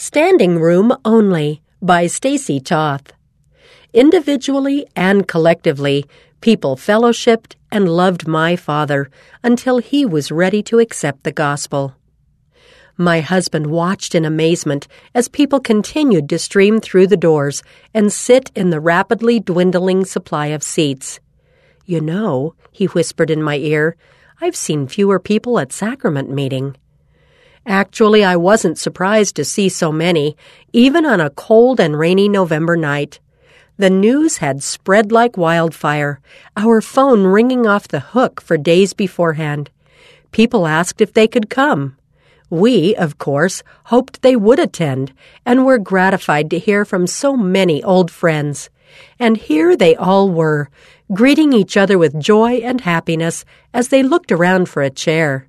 Standing Room Only by Stacy Toth. Individually and collectively, people fellowshipped and loved my father until he was ready to accept the gospel. My husband watched in amazement as people continued to stream through the doors and sit in the rapidly dwindling supply of seats. "You know," he whispered in my ear, "I've seen fewer people at sacrament meeting." Actually, I wasn't surprised to see so many, even on a cold and rainy November night. The news had spread like wildfire, our phone ringing off the hook for days beforehand. People asked if they could come. We, of course, hoped they would attend, and were gratified to hear from so many old friends. And here they all were, greeting each other with joy and happiness as they looked around for a chair.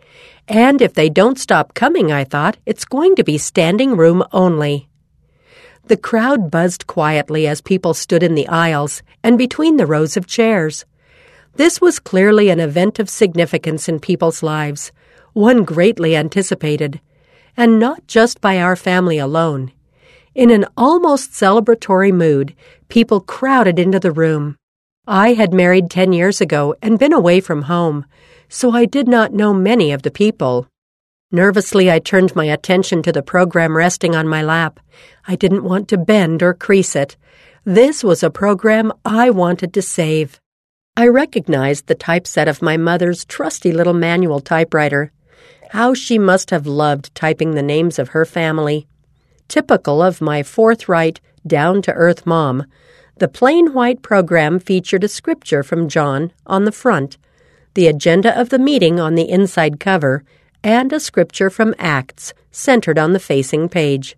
And if they don't stop coming, I thought, it's going to be standing room only. The crowd buzzed quietly as people stood in the aisles and between the rows of chairs. This was clearly an event of significance in people's lives, one greatly anticipated, and not just by our family alone. In an almost celebratory mood, people crowded into the room. I had married 10 years ago and been away from home, so I did not know many of the people. Nervously, I turned my attention to the program resting on my lap. I didn't want to bend or crease it. This was a program I wanted to save. I recognized the typeset of my mother's trusty little manual typewriter. How she must have loved typing the names of her family. Typical of my forthright, down-to-earth mom, the plain white program featured a scripture from John on the front, the agenda of the meeting on the inside cover, and a scripture from Acts centered on the facing page.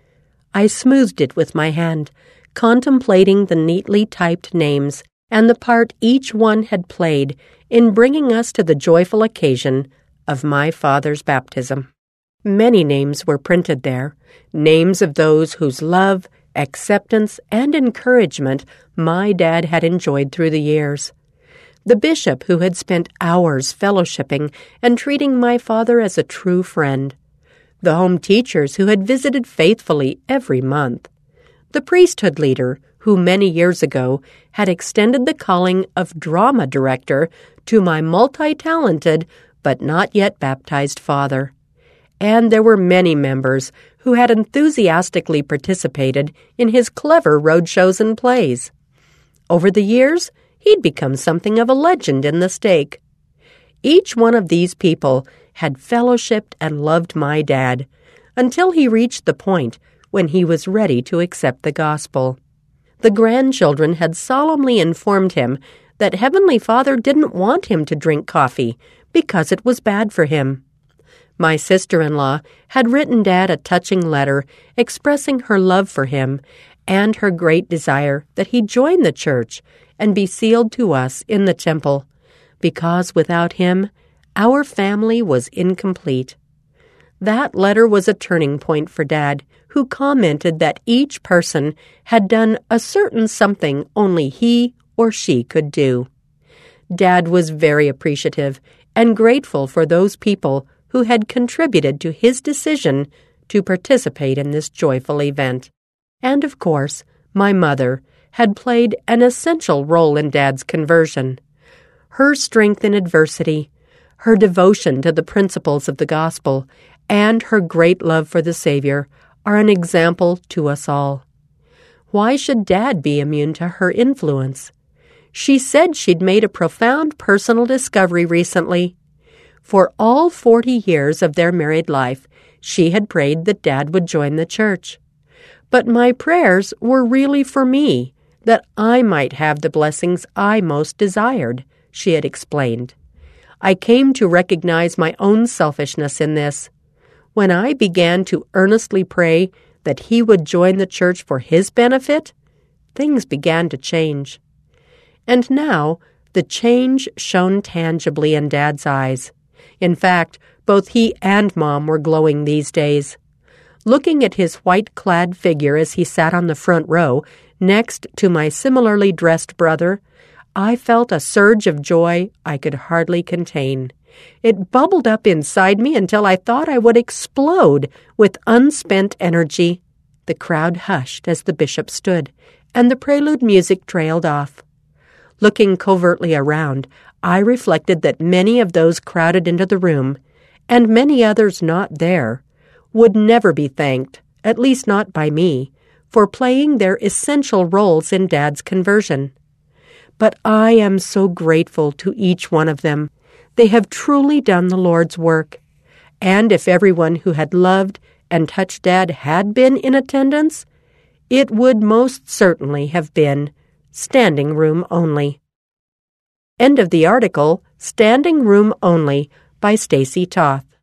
I smoothed it with my hand, contemplating the neatly typed names and the part each one had played in bringing us to the joyful occasion of my father's baptism. Many names were printed there, names of those whose love, acceptance, and encouragement my dad had enjoyed through the years. The bishop who had spent hours fellowshipping and treating my father as a true friend. The home teachers who had visited faithfully every month. The priesthood leader who many years ago had extended the calling of drama director to my multi-talented but not yet baptized father. And there were many members who had enthusiastically participated in his clever roadshows and plays. Over the years, he'd become something of a legend in the stake. Each one of these people had fellowshipped and loved my dad until he reached the point when he was ready to accept the gospel. The grandchildren had solemnly informed him that Heavenly Father didn't want him to drink coffee because it was bad for him. My sister-in-law had written Dad a touching letter expressing her love for him and her great desire that he join the church and be sealed to us in the temple, because without him, our family was incomplete. That letter was a turning point for Dad, who commented that each person had done a certain something only he or she could do. Dad was very appreciative and grateful for those people who had contributed to his decision to participate in this joyful event. And, of course, my mother had played an essential role in Dad's conversion. Her strength in adversity, her devotion to the principles of the gospel, and her great love for the Savior are an example to us all. Why should Dad be immune to her influence? She said she'd made a profound personal discovery recently. For all 40 years of their married life, she had prayed that Dad would join the church. But my prayers were really for me, that I might have the blessings I most desired, she had explained. I came to recognize my own selfishness in this. When I began to earnestly pray that he would join the church for his benefit, things began to change. And now, the change shone tangibly in Dad's eyes. In fact, both he and Mom were glowing these days. Looking at his white-clad figure as he sat on the front row, next to my similarly dressed brother, I felt a surge of joy I could hardly contain, It bubbled up inside me until I thought I would explode with unspent energy. The crowd hushed as the bishop stood, and the prelude music trailed off. Looking covertly around, I reflected that many of those crowded into the room, and many others not there, would never be thanked, at least not by me, for playing their essential roles in Dad's conversion. But I am so grateful to each one of them. They have truly done the Lord's work. And if everyone who had loved and touched Dad had been in attendance, it would most certainly have been standing room only. End of the article, Standing Room Only, by Stacy Toth.